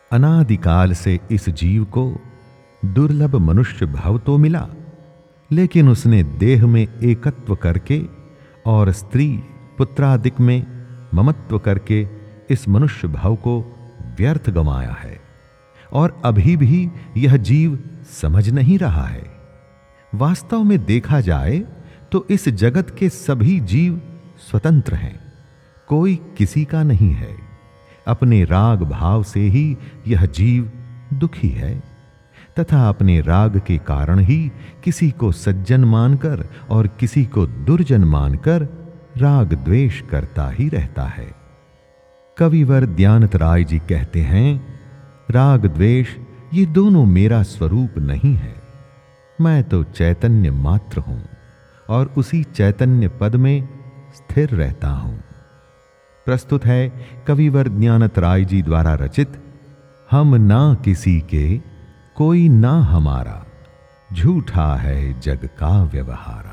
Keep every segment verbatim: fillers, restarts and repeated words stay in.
अनादिकाल से इस जीव को दुर्लभ मनुष्य भाव तो मिला, लेकिन उसने देह में एकत्व करके और स्त्री पुत्रादिक में ममत्व करके इस मनुष्य भाव को व्यर्थ गंवाया है और अभी भी यह जीव समझ नहीं रहा है। वास्तव में देखा जाए तो इस जगत के सभी जीव स्वतंत्र हैं, कोई किसी का नहीं है। अपने राग भाव से ही यह जीव दुखी है तथा अपने राग के कारण ही किसी को सज्जन मानकर और किसी को दुर्जन मानकर राग द्वेष करता ही रहता है। कविवर दयानत राय जी कहते हैं, राग द्वेष ये दोनों मेरा स्वरूप नहीं है, मैं तो चैतन्य मात्र हूं और उसी चैतन्य पद में स्थिर रहता हूं। प्रस्तुत है कविवर दयानत राय जी द्वारा रचित हम ना किसी के कोई ना हमारा, झूठा है जग का व्यवहारा।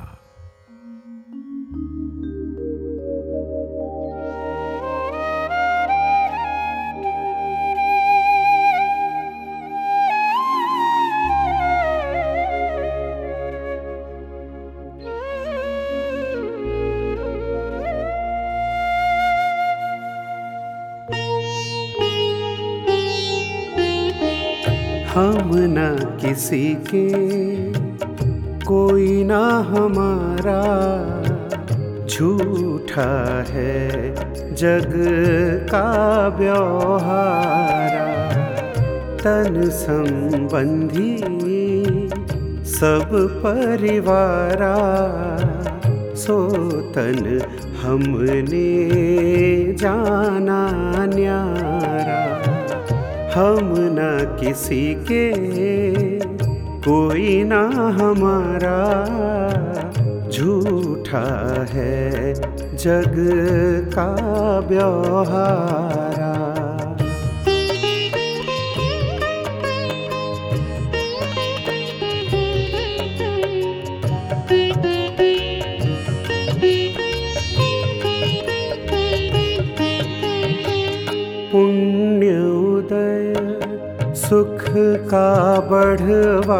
हम ना किसी के कोई ना हमारा, झूठा है जग का व्यवहारा। तन संबंधी सब परिवारा, सो तन हमने जाना न्यारा। हम ना किसी के कोई ना हमारा, झूठा है जग का व्यवहारा। पुण्य उदय सुख का बढ़वारा,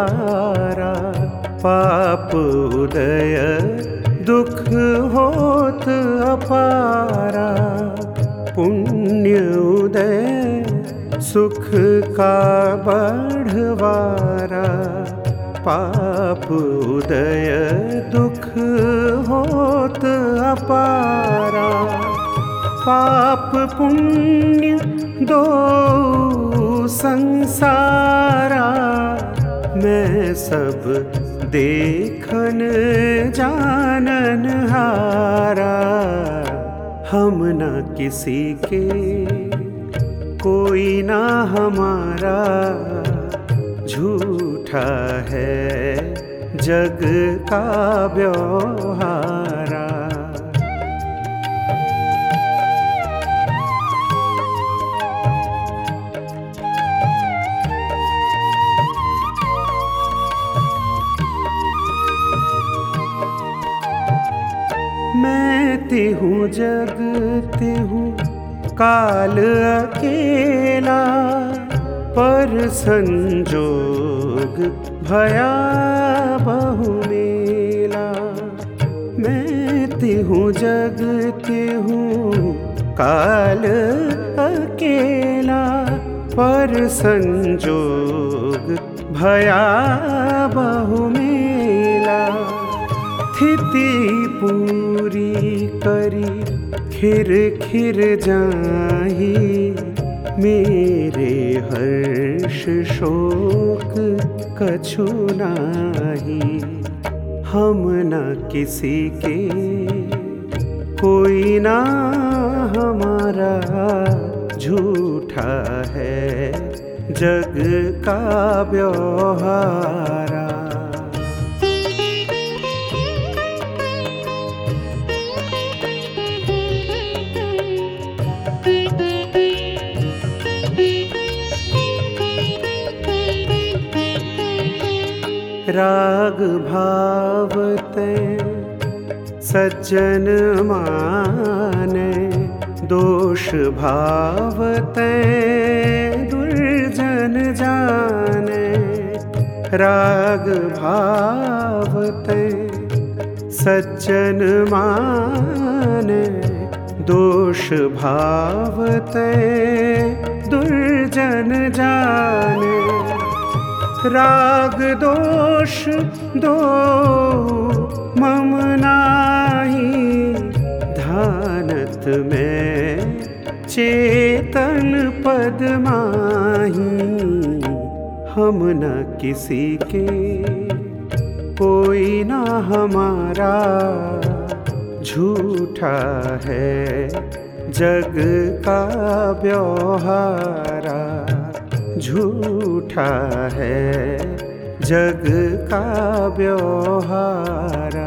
पाप उदय दुख होत अपारा। पुण्य उदय सुख का बढ़वारा, पाप उदय दुख होत अपारा। पाप पुण्य दो संसारा, मैं सब देखन जानन हारा। हम ना किसी के कोई ना हमारा, झूठा है जग का व्यवहारा। मैं तिहूँ जगती हूँ काल अकेला, पर संजोग भया बहु मेला। मैं तिहूँ जगती हूँ काल अकेला, पर संजोग भया बहु मेला। स्थिति पूरी करी खिर खिर जाही, मेरे हर्ष शोक कछु नाही। हम ना किसी के कोई ना हमारा, झूठा है जग का व्यवहारा। राग भावते सज्जन माने, दोष भावते दुर्जन जाने, राग भावते सज्जन माने, दोष भावते दुर्जन जाने। राग दोष दो मम नाहि, ध्यानत में चेतन पद माही। हम न किसी के कोई न हमारा, झूठा है जग का व्यवहारा। झूठा है जग का व्यवहारा,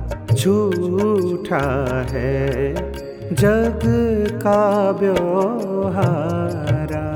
झूठा है जग का व्यवहारा।